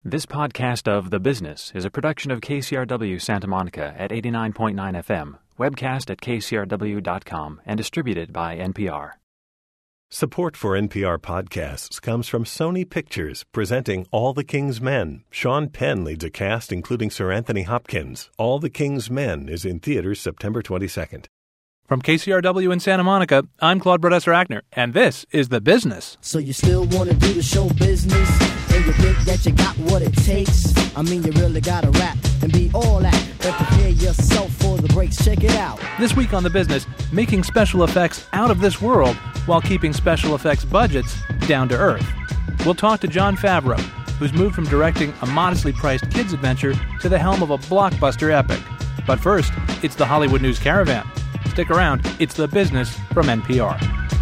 This podcast of The Business is a production of KCRW Santa Monica at 89.9 FM, webcast at kcrw.com, and distributed by NPR. Support for NPR podcasts comes from Sony Pictures, presenting All the King's Men. Sean Penn leads a cast including Sir Anthony Hopkins. All the King's Men is in theaters September 22nd. From KCRW in Santa Monica, I'm Claude Brodesser-Agner, and this is The Business. So you still want to do the show business? And you think that you got what it takes? I mean, you really got to rap and be all that. But prepare yourself for the breaks. Check it out. This week on The Business, making special effects out of this world while keeping special effects budgets down to earth. We'll talk to Jon Favreau, who's moved from directing a modestly priced kids' adventure to the helm of a blockbuster epic. But first, it's the Hollywood News Caravan. Stick around, it's The Business from NPR.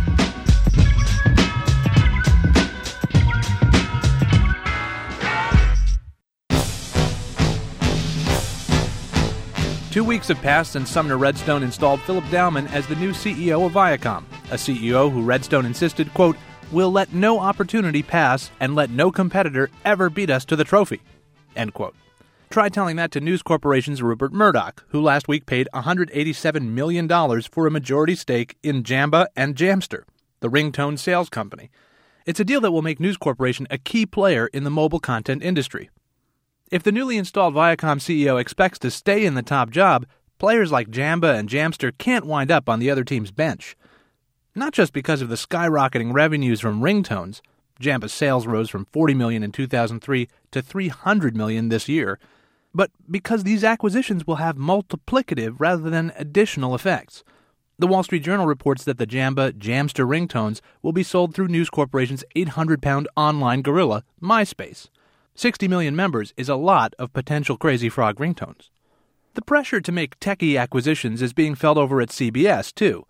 Two weeks have passed since Sumner Redstone installed Philip Dowman as the new CEO of Viacom, a CEO who Redstone insisted, quote, "will let no opportunity pass and let no competitor ever beat us to the trophy," end quote. Try telling that to News Corporation's Rupert Murdoch, who last week paid $187 million for a majority stake in Jamba and Jamster, the ringtone sales company. It's a deal that will make News Corporation a key player in the mobile content industry. If the newly installed Viacom CEO expects to stay in the top job, players like Jamba and Jamster can't wind up on the other team's bench. Not just because of the skyrocketing revenues from ringtones. Jamba's sales rose from $40 million in 2003 to $300 million this year, but because these acquisitions will have multiplicative rather than additional effects. The Wall Street Journal reports that the Jamba-Jamster ringtones will be sold through News Corporation's 800-pound online gorilla, MySpace. 60 million members is a lot of potential Crazy Frog ringtones. The pressure to make techie acquisitions is being felt over at CBS, too.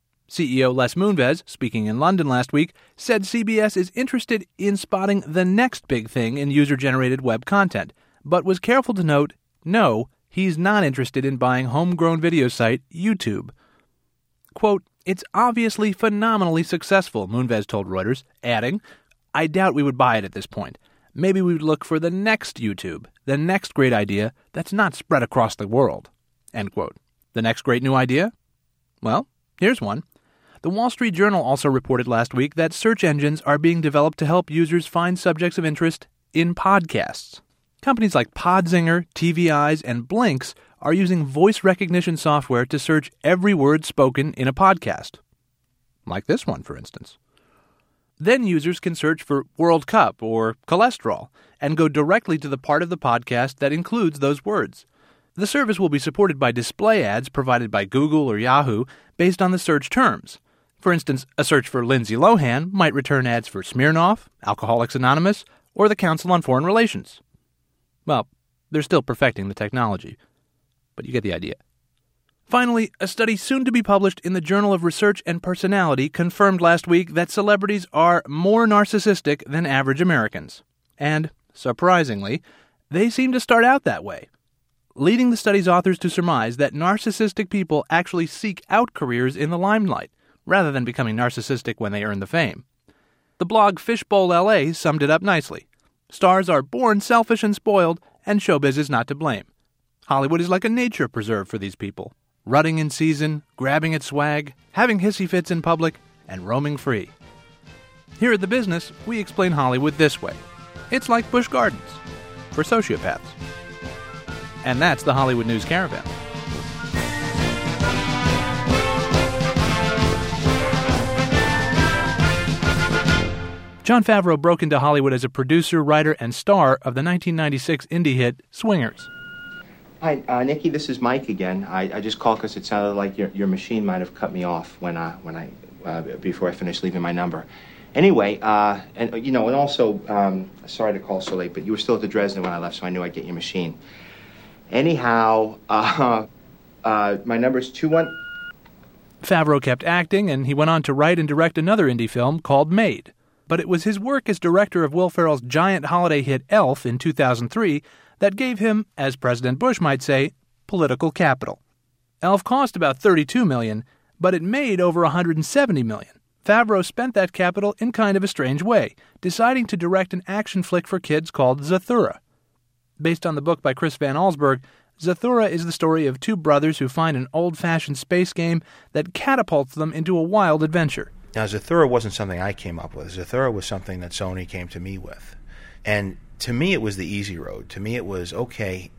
CEO Les Moonves, speaking in London last week, said CBS is interested in spotting the next big thing in user-generated web content, but was careful to note, no, he's not interested in buying homegrown video site YouTube. Quote, "It's obviously phenomenally successful," Moonves told Reuters, adding, "I doubt we would buy it at this point. Maybe we would look for the next YouTube, the next great idea that's not spread across the world." End quote. The next great new idea? Well, here's one. The Wall Street Journal also reported last week that search engines are being developed to help users find subjects of interest in podcasts. Companies like Podzinger, TV Eyes, and Blinks are using voice recognition software to search every word spoken in a podcast. Like this one, for instance. Then users can search for World Cup or cholesterol and go directly to the part of the podcast that includes those words. The service will be supported by display ads provided by Google or Yahoo based on the search terms. For instance, a search for Lindsay Lohan might return ads for Smirnoff, Alcoholics Anonymous, or the Council on Foreign Relations. Well, they're still perfecting the technology, but you get the idea. Finally, a study soon to be published in the Journal of Research and Personality confirmed last week that celebrities are more narcissistic than average Americans. And, surprisingly, they seem to start out that way, leading the study's authors to surmise that narcissistic people actually seek out careers in the limelight, rather than becoming narcissistic when they earn the fame. The blog Fishbowl LA summed it up nicely. Stars are born selfish and spoiled, and showbiz is not to blame. Hollywood is like a nature preserve for these people, rutting in season, grabbing at swag, having hissy fits in public, and roaming free. Here at The Business, we explain Hollywood this way. It's like Busch Gardens, for sociopaths. And that's the Hollywood News Caravan. Jon Favreau broke into Hollywood as a producer, writer, and star of the 1996 indie hit Swingers. Hi, Nikki, this is Mike again. I just called because it sounded like your machine might have cut me off before I finished leaving my number. Anyway, and also, sorry to call so late, but you were still at the Dresden when I left, so I knew I'd get your machine. Anyhow, my number is 21... Favreau kept acting, and he went on to write and direct another indie film called Made. But it was his work as director of Will Ferrell's giant holiday hit Elf in 2003 that gave him, as President Bush might say, political capital. Elf cost about $32 million, but it made over $170 million. Favreau spent that capital in kind of a strange way, deciding to direct an action flick for kids called Zathura. Based on the book by Chris Van Allsburg, Zathura is the story of two brothers who find an old-fashioned space game that catapults them into a wild adventure. Now, Zathura wasn't something I came up with. Zathura was something that Sony came to me with. And to me, it was the easy road. To me, it was, okay,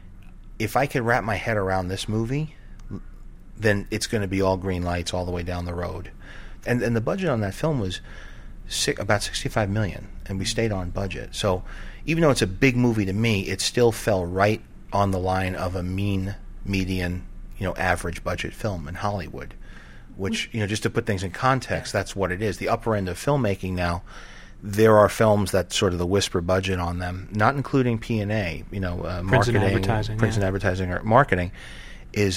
if I can wrap my head around this movie, then it's going to be all green lights all the way down the road. And the budget on that film was about $65 million, and we stayed on budget. So even though it's a big movie to me, it still fell right on the line of a median, average budget film in Hollywood. Which, just to put things in context, that's what it is. The upper end of filmmaking now, there are films that sort of the whisper budget on them, not including P&A, marketing, print and advertising or marketing, is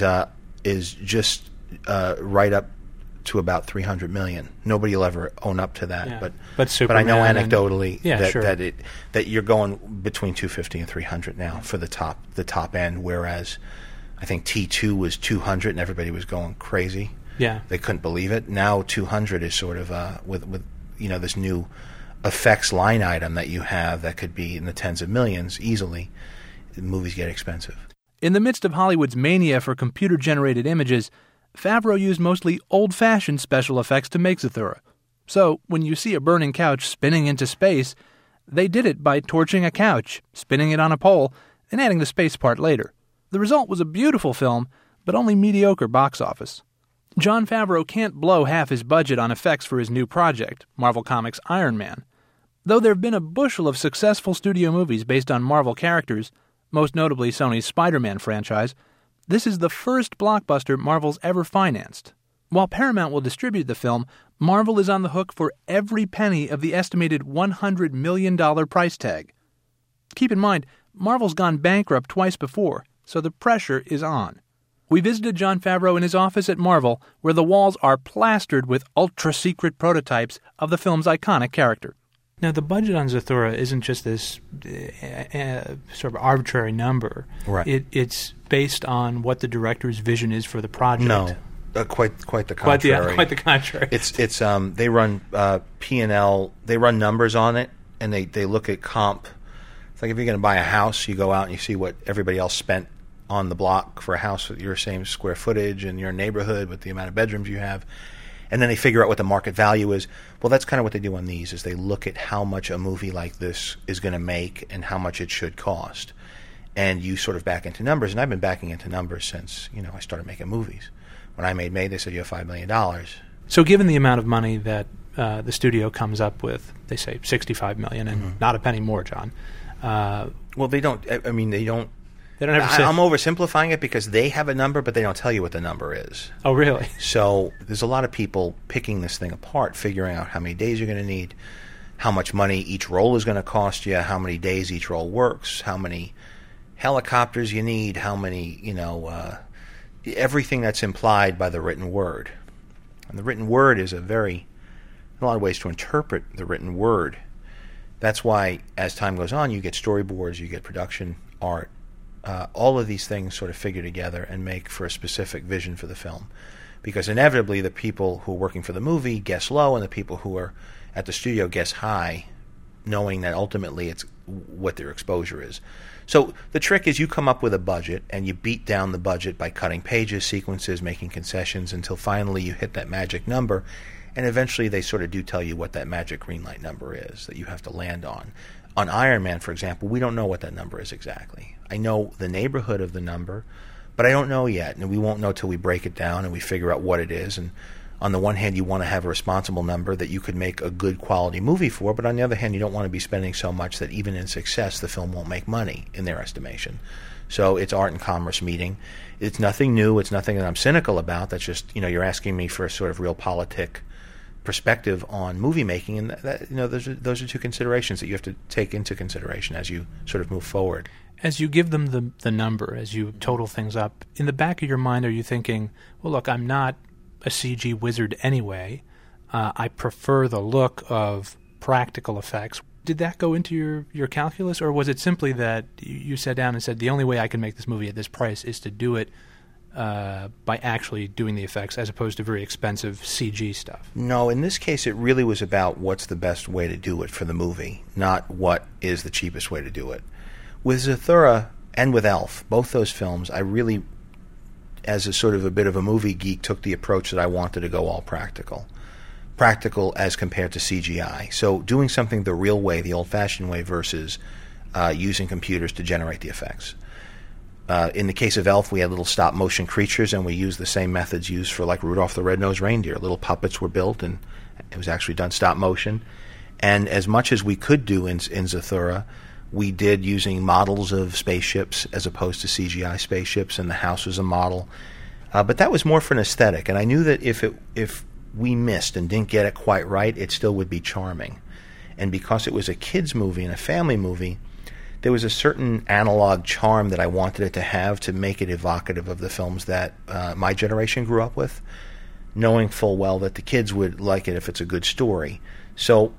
just right up to about $300 million. Nobody will ever own up to that, but I know anecdotally sure. that you're going between $250 and $300 now for the top end, whereas I think T2 was $200 and everybody was going crazy. Yeah, they couldn't believe it. Now $200 is sort of with this new effects line item that you have that could be in the tens of millions easily. The movies get expensive. In the midst of Hollywood's mania for computer-generated images, Favreau used mostly old-fashioned special effects to make Zathura. So, when you see a burning couch spinning into space, they did it by torching a couch, spinning it on a pole, and adding the space part later. The result was a beautiful film, but only mediocre box office. Jon Favreau can't blow half his budget on effects for his new project, Marvel Comics' Iron Man. Though there have been a bushel of successful studio movies based on Marvel characters, most notably Sony's Spider-Man franchise, this is the first blockbuster Marvel's ever financed. While Paramount will distribute the film, Marvel is on the hook for every penny of the estimated $100 million price tag. Keep in mind, Marvel's gone bankrupt twice before, so the pressure is on. We visited Jon Favreau in his office at Marvel, where the walls are plastered with ultra-secret prototypes of the film's iconic character. Now, the budget on Zathura isn't just this sort of arbitrary number. Right. It's based on what the director's vision is for the project. No, quite the contrary. Quite the contrary. It's they run P&L. They run numbers on it, and they look at comp. It's like if you're going to buy a house, you go out and you see what everybody else spent on the block for a house with your same square footage in your neighborhood with the amount of bedrooms you have. And then they figure out what the market value is. Well, that's kind of what they do on these, is they look at how much a movie like this is going to make and how much it should cost. And you sort of back into numbers. And I've been backing into numbers since, I started making movies. When I made May, they said you have $5 million. So given the amount of money that the studio comes up with, they say $65 million and not a penny more, John. Well, they don't. I mean, they don't. They don't ever say. I'm oversimplifying it because they have a number, but they don't tell you what the number is. Oh, really? So there's a lot of people picking this thing apart, figuring out how many days you're going to need, how much money each roll is going to cost you, how many days each roll works, how many helicopters you need, how many, everything that's implied by the written word. And the written word is a lot of ways to interpret the written word. That's why, as time goes on, you get storyboards, you get production art. All of these things sort of figure together and make for a specific vision for the film. Because inevitably the people who are working for the movie guess low and the people who are at the studio guess high, knowing that ultimately it's what their exposure is. So the trick is you come up with a budget and you beat down the budget by cutting pages, sequences, making concessions until finally you hit that magic number, and eventually they sort of do tell you what that magic green light number is that you have to land on. On Iron Man, for example, we don't know what that number is exactly. I know the neighborhood of the number, but I don't know yet, and we won't know till we break it down and we figure out what it is. And on the one hand, you want to have a responsible number that you could make a good quality movie for, but on the other hand, you don't want to be spending so much that even in success, the film won't make money, in their estimation. So it's art and commerce meeting. It's nothing new. It's nothing that I'm cynical about. That's just, you're asking me for a sort of realpolitik perspective on movie making, and that, those are two considerations that you have to take into consideration as you sort of move forward. As you give them the number, as you total things up, in the back of your mind, are you thinking, well, look, I'm not a CG wizard anyway. I prefer the look of practical effects. Did that go into your calculus, or was it simply that you sat down and said, the only way I can make this movie at this price is to do it by actually doing the effects as opposed to very expensive CG stuff? No, in this case, it really was about what's the best way to do it for the movie, not what is the cheapest way to do it. With Zathura and with Elf, both those films, I really, as a sort of a bit of a movie geek, took the approach that I wanted to go all practical. Practical as compared to CGI. So doing something the real way, the old-fashioned way, versus using computers to generate the effects. In the case of Elf, we had little stop-motion creatures, and we used the same methods used for, like, Rudolph the Red-Nosed Reindeer. Little puppets were built, and it was actually done stop-motion. And as much as we could do in Zathura, we did using models of spaceships as opposed to CGI spaceships, and the house was a model. But that was more for an aesthetic, and I knew that if we missed and didn't get it quite right, it still would be charming. And because it was a kids' movie and a family movie, there was a certain analog charm that I wanted it to have to make it evocative of the films that my generation grew up with, knowing full well that the kids would like it if it's a good story. So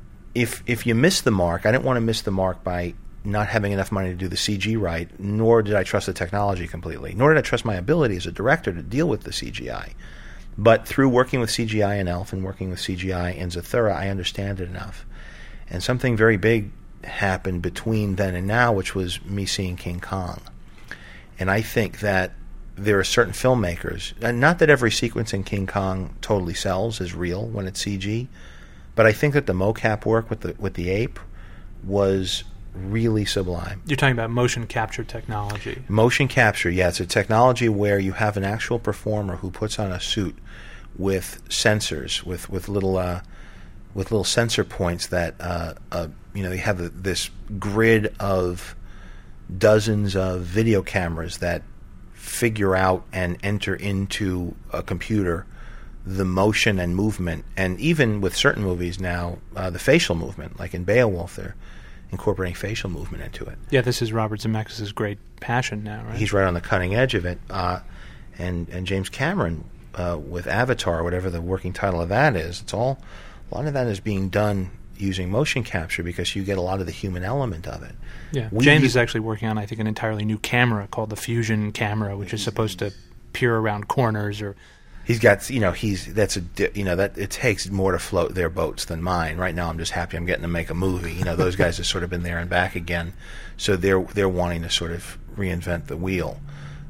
if you miss the mark, I didn't want to miss the mark by not having enough money to do the CG right, nor did I trust the technology completely, nor did I trust my ability as a director to deal with the CGI. But through working with CGI in Elf and working with CGI in Zathura, I understand it enough. And something very big happened between then and now, which was me seeing King Kong. And I think that there are certain filmmakers, and not that every sequence in King Kong totally sells as real when it's CG, but I think that the mocap work with the ape was really sublime. You're talking about motion capture technology. Motion capture, yeah. It's a technology where you have an actual performer who puts on a suit with sensors, with little sensor points that they have this grid of dozens of video cameras that figure out and enter into a computer the motion and movement, and even with certain movies now, the facial movement, like in Beowulf, they're incorporating facial movement into it. Yeah, this is Robert Zemeckis' great passion now, right? He's right on the cutting edge of it. And James Cameron, with Avatar, whatever the working title of that is, a lot of that is being done using motion capture because you get a lot of the human element of it. Yeah, James is actually working on, I think, an entirely new camera called the Fusion camera, which is supposed to peer around corners or... He's got, it takes more to float their boats than mine. Right now, I'm just happy I'm getting to make a movie. Those guys have sort of been there and back again, so they're wanting to sort of reinvent the wheel,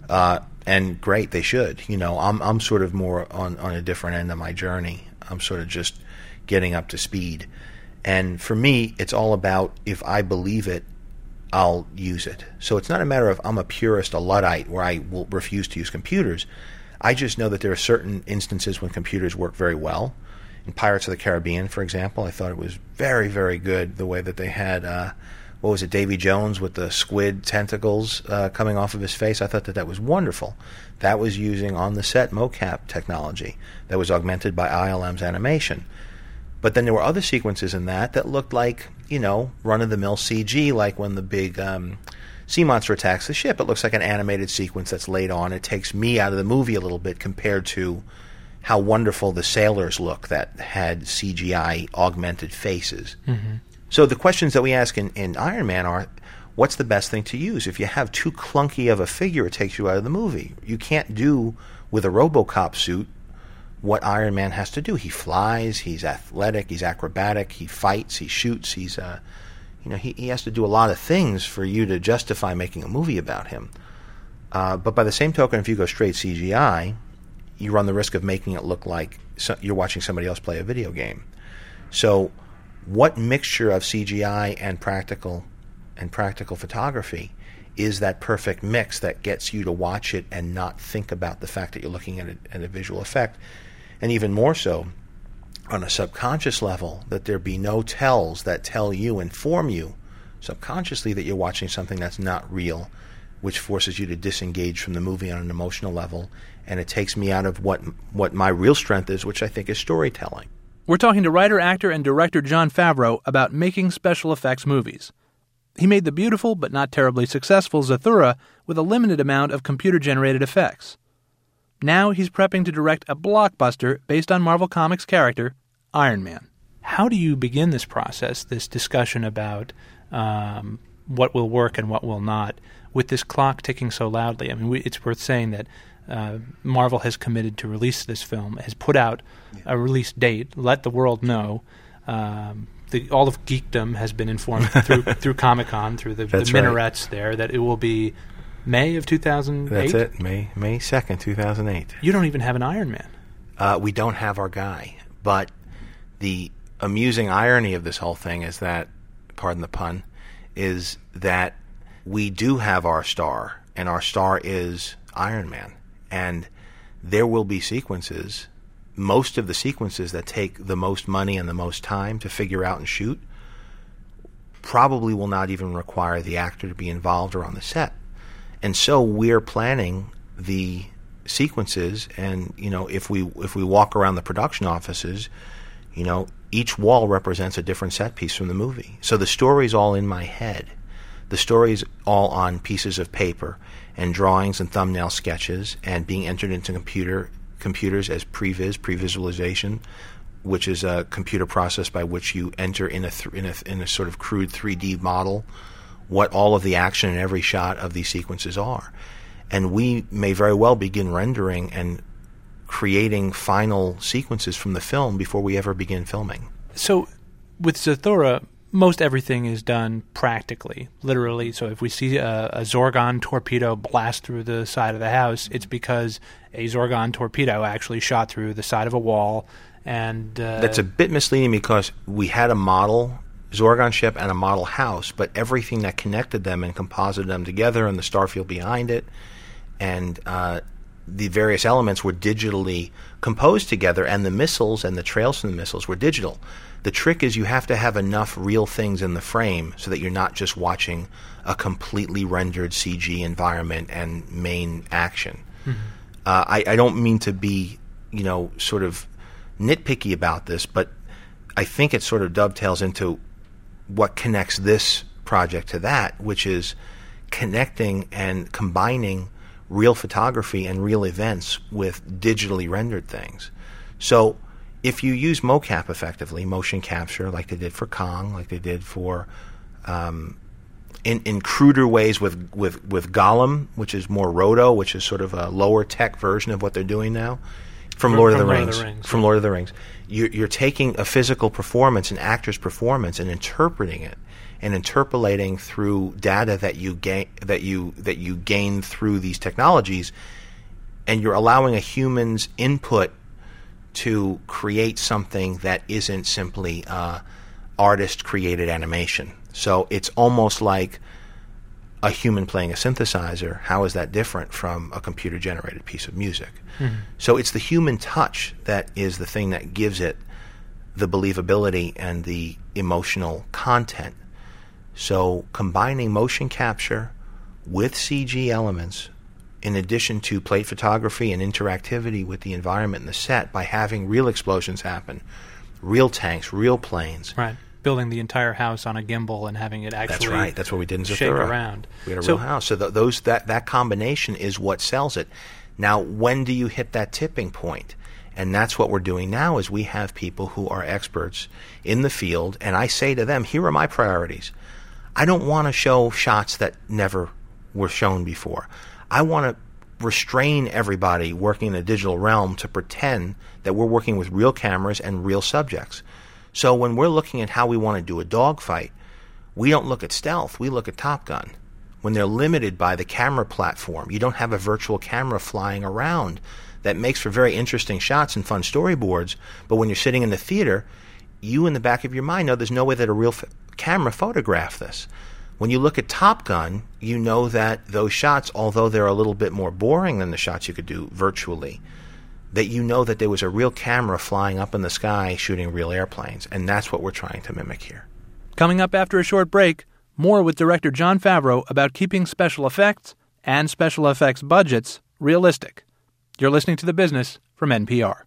and great, they should. I'm sort of more on a different end of my journey. I'm sort of just getting up to speed, and for me, it's all about if I believe it, I'll use it. So it's not a matter of I'm a purist, a Luddite, where I will refuse to use computers. I just know that there are certain instances when computers work very well. In Pirates of the Caribbean, for example, I thought it was very, very good the way that they had, Davy Jones with the squid tentacles coming off of his face. I thought that was wonderful. That was using on-the-set mocap technology that was augmented by ILM's animation. But then there were other sequences in that looked like, run-of-the-mill CG, like when the big... sea monster attacks the ship. It looks like an animated sequence that's laid on. It takes me out of the movie a little bit compared to how wonderful the sailors look that had CGI augmented faces. Mm-hmm. So the questions that we ask in Iron Man are, what's the best thing to use? If you have too clunky of a figure, it takes you out of the movie. You can't do with a RoboCop suit what Iron Man has to do. He flies, he's athletic, he's acrobatic, he fights, he shoots, he has to do a lot of things for you to justify making a movie about him. But by the same token, if you go straight CGI, you run the risk of making it look like you're watching somebody else play a video game. So what mixture of CGI and practical photography is that perfect mix that gets you to watch it and not think about the fact that you're looking at a visual effect? And even more so, on a subconscious level, that there be no tells that inform you subconsciously that you're watching something that's not real, which forces you to disengage from the movie on an emotional level, and it takes me out of what my real strength is, which I think is storytelling. We're talking to writer, actor, and director Jon Favreau about making special effects movies. He made the beautiful but not terribly successful Zathura with a limited amount of computer-generated effects. Now he's prepping to direct a blockbuster based on Marvel Comics character Iron Man. How do you begin this process, this discussion about what will work and what will not, with this clock ticking so loudly? I mean, it's worth saying that Marvel has committed to release this film, has put out a release date, let the world know. All of geekdom has been informed through Comic-Con, through the minarets there, that it will be May of 2008. That's it, May 2nd, 2008. You don't even have an Iron Man. We don't have our guy, but the amusing irony of this whole thing is that, pardon the pun, is that we do have our star, and our star is Iron Man. And there will be sequences, most of the sequences that take the most money and the most time to figure out and shoot probably will not even require the actor to be involved or on the set. And so we're planning the sequences, and if we walk around the production offices, each wall represents a different set piece from the movie. So the story's all in my head. The story's all on pieces of paper and drawings and thumbnail sketches and being entered into computers as pre-visualization, which is a computer process by which you enter in a sort of crude 3D model what all of the action in every shot of these sequences are. And we may very well begin rendering and creating final sequences from the film before we ever begin filming. So with Zathura, most everything is done practically, literally. So if we see a Zorgon torpedo blast through the side of the house, it's because a Zorgon torpedo actually shot through the side of a wall. And that's a bit misleading because we had a model Zorgon ship and a model house, but everything that connected them and composited them together and the starfield behind it and the various elements were digitally composed together, and the missiles and the trails from the missiles were digital. The trick is you have to have enough real things in the frame so that you're not just watching a completely rendered CG environment and main action. Mm-hmm. I don't mean to be, sort of nitpicky about this, but I think it sort of dovetails into what connects this project to that, which is connecting and combining real photography and real events with digitally rendered things. So if you use mocap effectively, motion capture, like they did for Kong, like they did for in cruder ways with Gollum, which is more roto, which is sort of a lower tech version of what they're doing now, from Lord of the Rings. You're taking a physical performance, an actor's performance, and interpreting it and interpolating through data that you gain through these technologies, and you're allowing a human's input to create something that isn't simply artist-created animation. So it's almost like a human playing a synthesizer. How is that different from a computer-generated piece of music? Mm-hmm. So it's the human touch that is the thing that gives it the believability and the emotional content. So combining motion capture with CG elements, in addition to plate photography and interactivity with the environment and the set, by having real explosions happen, real tanks, real planes. Right. Building the entire house on a gimbal and having it actually That's right. That's what we did in Zathura. Shake around. We had a real house. So that combination is what sells it. Now, when do you hit that tipping point? And that's what we're doing now, is we have people who are experts in the field, and I say to them, here are my priorities. I don't want to show shots that never were shown before. I want to restrain everybody working in the digital realm to pretend that we're working with real cameras and real subjects. So when we're looking at how we want to do a dogfight, we don't look at stealth, we look at Top Gun. When they're limited by the camera platform, you don't have a virtual camera flying around. That makes for very interesting shots and fun storyboards, but when you're sitting in the theater, you in the back of your mind know there's no way that a real camera photographed this. When you look at Top Gun, you know that those shots, although they're a little bit more boring than the shots you could do virtually, that you know that there was a real camera flying up in the sky shooting real airplanes, and that's what we're trying to mimic here. Coming up after a short break, more with director Jon Favreau about keeping special effects and special effects budgets realistic. You're listening to The Business from NPR.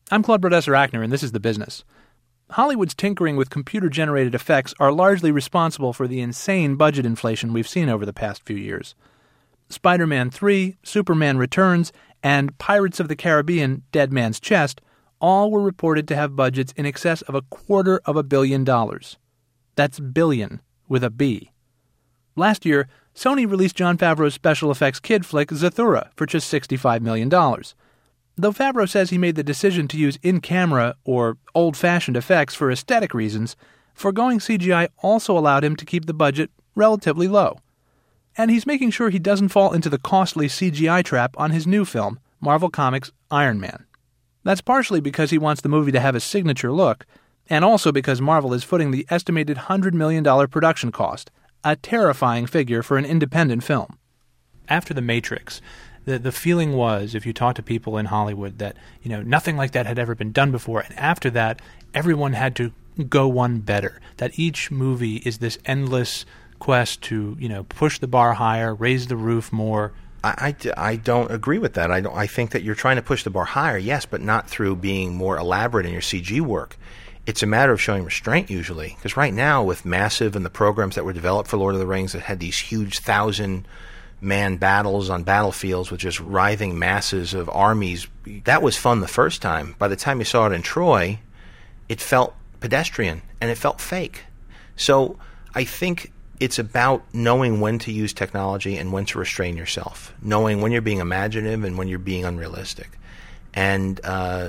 I'm Claude Brodesser-Achner, and this is The Business. Hollywood's tinkering with computer-generated effects are largely responsible for the insane budget inflation we've seen over the past few years. Spider-Man 3, Superman Returns, and Pirates of the Caribbean, Dead Man's Chest all were reported to have budgets in excess of $250 million. That's billion with a B. Last year, Sony released Jon Favreau's special effects kid flick Zathura for just $65 million. Though Favreau says he made the decision to use in-camera or old-fashioned effects for aesthetic reasons, foregoing CGI also allowed him to keep the budget relatively low. And he's making sure he doesn't fall into the costly CGI trap on his new film, Marvel Comics' Iron Man. That's partially because he wants the movie to have a signature look, and also because Marvel is footing the estimated $100 million production cost, a terrifying figure for an independent film. After The Matrix, the feeling was, if you talk to people in Hollywood, that nothing like that had ever been done before, and after that, everyone had to go one better. That each movie is this endless quest to push the bar higher, raise the roof more. I don't agree with that. I think that you're trying to push the bar higher, yes, but not through being more elaborate in your CG work. It's a matter of showing restraint usually, because right now with Massive and the programs that were developed for Lord of the Rings that had these huge 1,000-man battles on battlefields with just writhing masses of armies, that was fun the first time. By the time you saw it in Troy, it felt pedestrian and it felt fake. So I think it's about knowing when to use technology and when to restrain yourself, knowing when you're being imaginative and when you're being unrealistic. And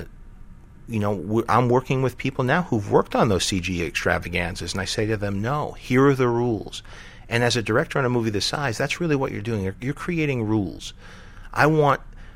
I'm working with people now who've worked on those CG extravaganzas, and I say to them, no, here are the rules. And as a director on a movie this size, that's really what you're doing. You're creating rules. I want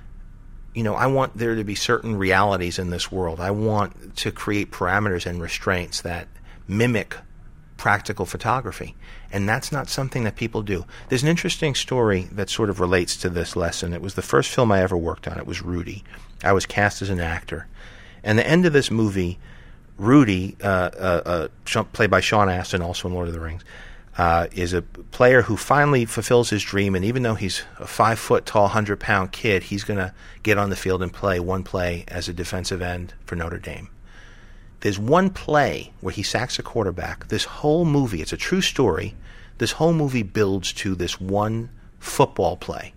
there to be certain realities in this world. I want to create parameters and restraints that mimic practical photography. And that's not something that people do. There's an interesting story that sort of relates to this lesson. It was the first film I ever worked on. It was Rudy. I was cast as an actor. And the end of this movie, Rudy, played by Sean Astin, also in Lord of the Rings, is a player who finally fulfills his dream, and even though he's a 5-foot-tall, 100-pound kid, he's going to get on the field and play one play as a defensive end for Notre Dame. There's one play where he sacks a quarterback. This whole movie, it's a true story, this whole movie builds to this one football play.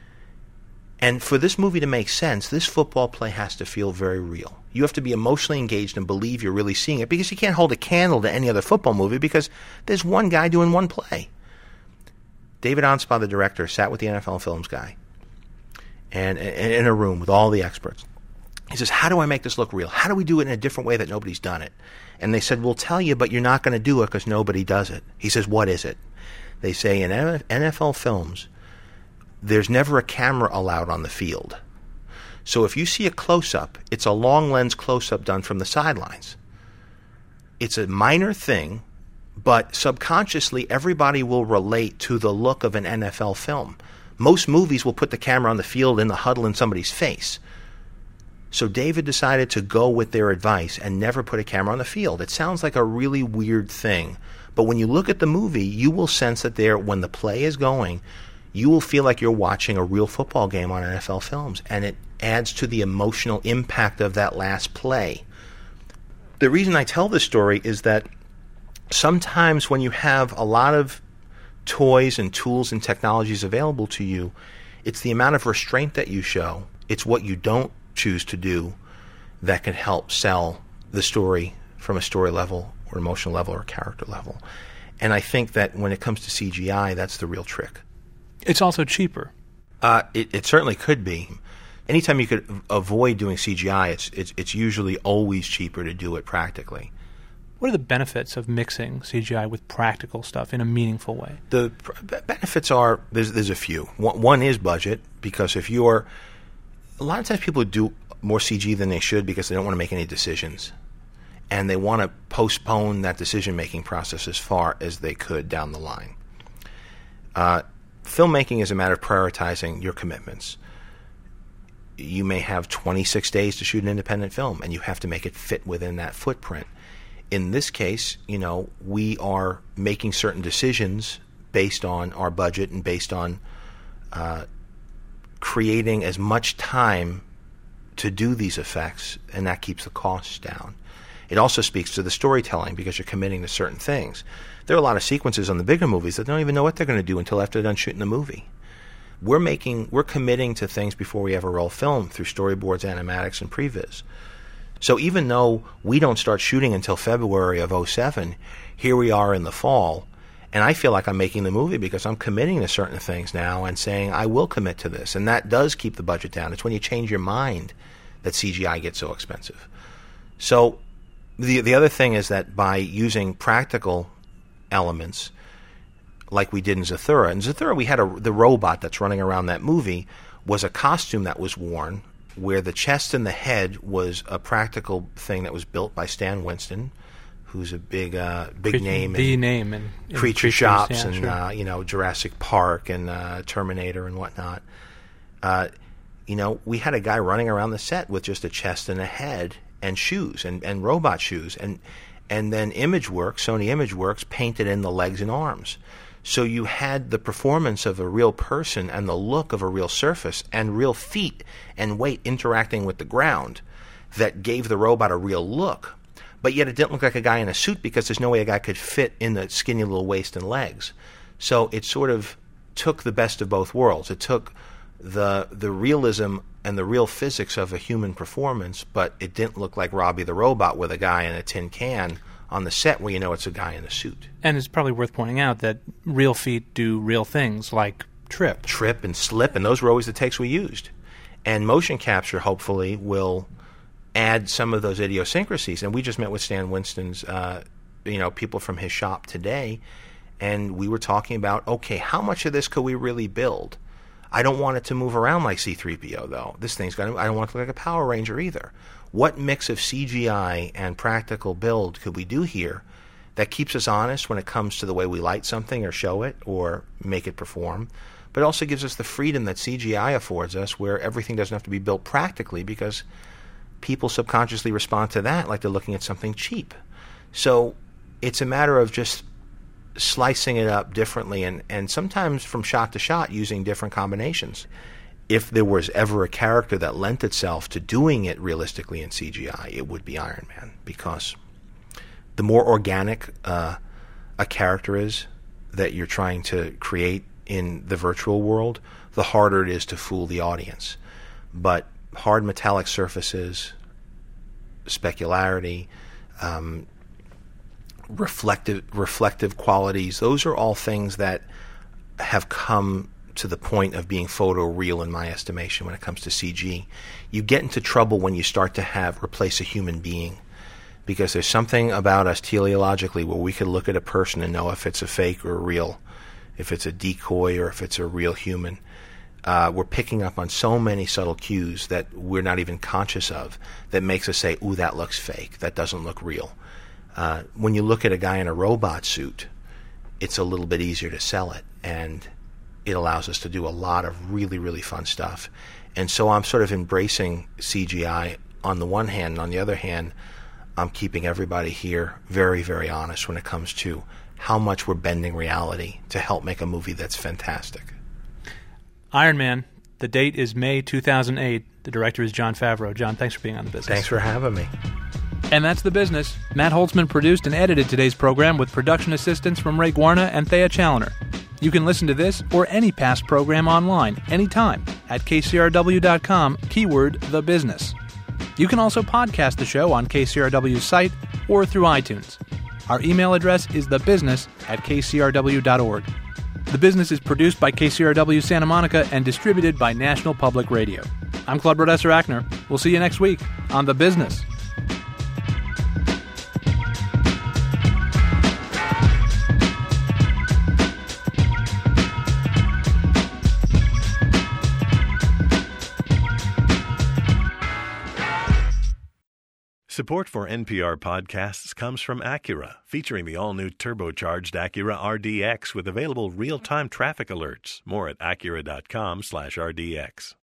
And for this movie to make sense, this football play has to feel very real. You have to be emotionally engaged and believe you're really seeing it, because you can't hold a candle to any other football movie because there's one guy doing one play. David Anspaugh, the director, sat with the NFL Films guy and in a room with all the experts. He says, how do I make this look real? How do we do it in a different way that nobody's done it? And they said, we'll tell you, but you're not going to do it because nobody does it. He says, what is it? They say in NFL Films, there's never a camera allowed on the field. So if you see a close-up, it's a long lens close-up done from the sidelines. It's a minor thing, but subconsciously everybody will relate to the look of an NFL film. Most movies will put the camera on the field in the huddle in somebody's face. So David decided to go with their advice and never put a camera on the field. It sounds like a really weird thing, but when you look at the movie, you will sense that when the play is going, you will feel like you're watching a real football game on NFL Films, and it adds to the emotional impact of that last play. The reason I tell this story is that sometimes when you have a lot of toys and tools and technologies available to you, it's the amount of restraint that you show. It's what you don't choose to do that can help sell the story from a story level or emotional level or character level. And I think that when it comes to CGI, that's the real trick. It's also cheaper. It certainly could be. Anytime you could avoid doing CGI, it's usually always cheaper to do it practically. What are the benefits of mixing CGI with practical stuff in a meaningful way? The benefits are, there's a few. One is budget, because a lot of times people do more CG than they should because they don't want to make any decisions. And they want to postpone that decision-making process as far as they could down the line. Filmmaking is a matter of prioritizing your commitments. You may have 26 days to shoot an independent film, and you have to make it fit within that footprint. In this case, we are making certain decisions based on our budget and based on creating as much time to do these effects, and that keeps the costs down. It also speaks to the storytelling because you're committing to certain things. There are a lot of sequences on the bigger movies that don't even know what they're going to do until after they're done shooting the movie. We're committing to things before we ever roll film through storyboards, animatics, and previs. So even though we don't start shooting until February of 2007, here we are in the fall, and I feel like I'm making the movie because I'm committing to certain things now and saying I will commit to this, and that does keep the budget down. It's when you change your mind that CGI gets so expensive. So the other thing is that by using practical elements like we did in Zathura. In Zathura, we had the robot that's running around that movie was a costume that was worn where the chest and the head was a practical thing that was built by Stan Winston, who's a big name in creature shops and sure. Jurassic Park and Terminator and whatnot. We had a guy running around the set with just a chest and a head and shoes and robot shoes and then Sony ImageWorks painted in the legs and arms. So you had the performance of a real person and the look of a real surface and real feet and weight interacting with the ground that gave the robot a real look. But yet it didn't look like a guy in a suit because there's no way a guy could fit in the skinny little waist and legs. So it sort of took the best of both worlds. It took the realism and the real physics of a human performance, but it didn't look like Robbie the Robot with a guy in a tin can on the set where it's a guy in a suit. And it's probably worth pointing out that real feet do real things like trip. Trip and slip, and those were always the takes we used. And motion capture, hopefully, will add some of those idiosyncrasies. And we just met with Stan Winston's, people from his shop today, and we were talking about, okay, how much of this could we really build? I don't want it to move around like C-3PO, though. I don't want it to look like a Power Ranger either. What mix of CGI and practical build could we do here that keeps us honest when it comes to the way we light something or show it or make it perform, but also gives us the freedom that CGI affords us where everything doesn't have to be built practically because people subconsciously respond to that like they're looking at something cheap. So it's a matter of just slicing it up differently and sometimes from shot to shot using different combinations. If there was ever a character that lent itself to doing it realistically in CGI, it would be Iron Man, because the more organic a character is that you're trying to create in the virtual world, the harder it is to fool the audience. But hard metallic surfaces, specularity, reflective qualities, those are all things that have come to the point of being photoreal in my estimation when it comes to CG. You get into trouble when you start to replace a human being, because there's something about us teleologically where we could look at a person and know if it's a fake or real, if it's a decoy or if it's a real human. We're picking up on so many subtle cues that we're not even conscious of that makes us say, ooh, that looks fake, that doesn't look real. When you look at a guy in a robot suit, it's a little bit easier to sell it, and it allows us to do a lot of really, really fun stuff. And so I'm sort of embracing CGI on the one hand, and on the other hand, I'm keeping everybody here very, very honest when it comes to how much we're bending reality to help make a movie that's fantastic. Iron Man, the date is May 2008. The director is Jon Favreau. John, thanks for being on The Business. Thanks for having me. And that's The Business. Matt Holtzman produced and edited today's program with production assistance from Ray Guarna and Thea Challoner. You can listen to this or any past program online anytime at kcrw.com, keyword The Business. You can also podcast the show on KCRW's site or through iTunes. Our email address is thebusiness@kcrw.org. The Business is produced by KCRW Santa Monica and distributed by National Public Radio. I'm Claude Brodesser-Achner. We'll see you next week on The Business. Support for NPR podcasts comes from Acura, featuring the all-new turbocharged Acura RDX with available real-time traffic alerts. More at Acura.com/RDX.